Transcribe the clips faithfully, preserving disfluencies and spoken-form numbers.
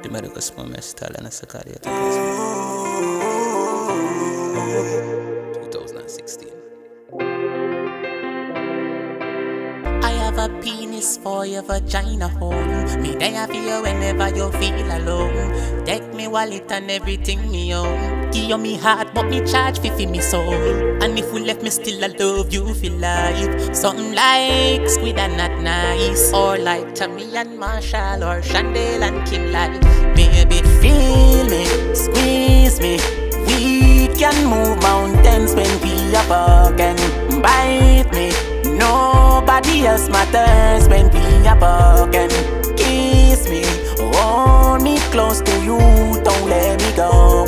Primeiro que eu sou uma style nessa careta. twenty sixteen. I have a penis for your vagina home. Me there for you whenever you feel alone. Take me wallet and everything me own. Give you me heart but me charge fi fi me soul. And if we left me still I love you for life. Something like Squid and Not Nice, or like Tammy and Marshall, or Chandel and Kim Life. Baby feel me, squeeze me. We can move mountains when we are broken. Bite me, nobody else matters when we are broken. Kiss me, hold me close to you, don't let me go.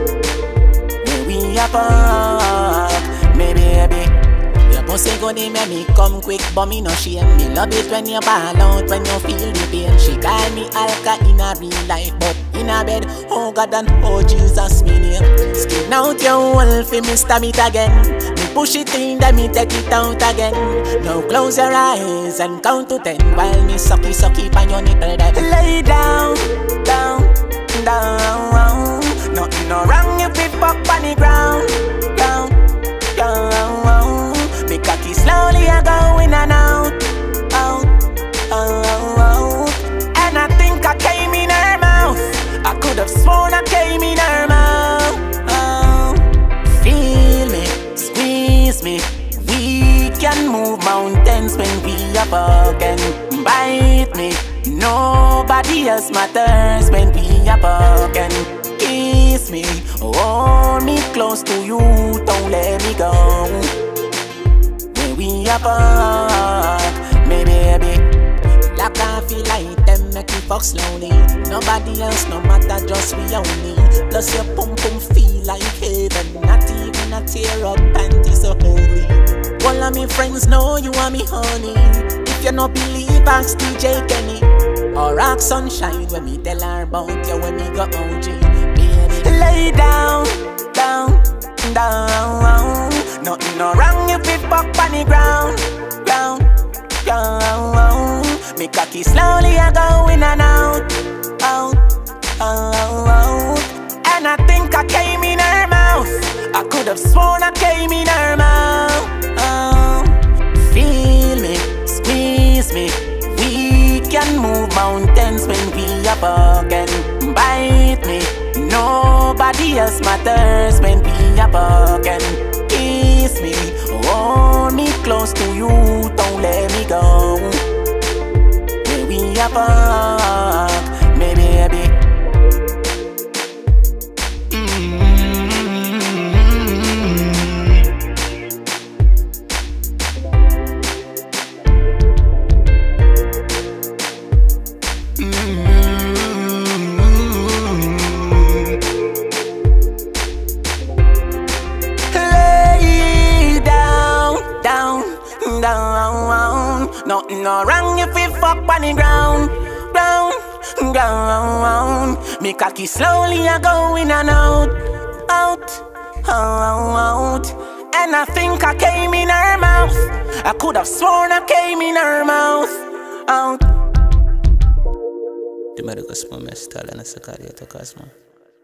When we are broken, me baby. Your pussy good, it make me come quick, but me no shame. Me love it when you ball out, when you feel the pain. She call me Alka in a real life, but in a bed, oh God and oh Jesus, me name. Skin out your wolf, me stab it again. Me push it in, then me take it out again. Now close your eyes and count to ten while me sucky sucky pan your nipple then. Lay down, down, down. Nothing no wrong if we fuck on the ground. Down, down. Me cocky slowly a go in and out, out, out, out. And I think I came in her mouth. I could have sworn I came in her mouth. Oh, feel me, squeeze me. We can move mountains when we are broken. Bite me, nobody else matters when we are broken. Kiss me, hold me close to you, don't let me go. When we are broken, me baby. Like I feel like them make me fuck slowly. Nobody else, no matter, just we only. Plus your pum pum feel like heaven. Not even a tear up panty so holy. All of me friends know you are me honey. If you no believe, ask D J Kenny or Rock Sunshine when me tell her about you when me go O G. Baby, lay down, down, down. Nothing no wrong if we fuck on the ground, ground, ground. Me cocky slowly a go in and out, out, out, out. And I think I came in her mouth. I could have sworn I came in her mouth. Oh, feel me, squeeze me. We can move mountains when we are broken. Bite me, nobody else matters when we are broken. Kiss me, hold me close to you, don't let me go. We are broke, me baby. Mm-hmm. Mm-hmm. Lay down, down, down. Nothing no wrong if we fuck on the ground, ground, ground. Me cocky slowly a go in and out, out, out. And I think I came in her mouth. I could have sworn I came in her mouth, out. Primeiro que eu sou uma style nessa careta, Casma.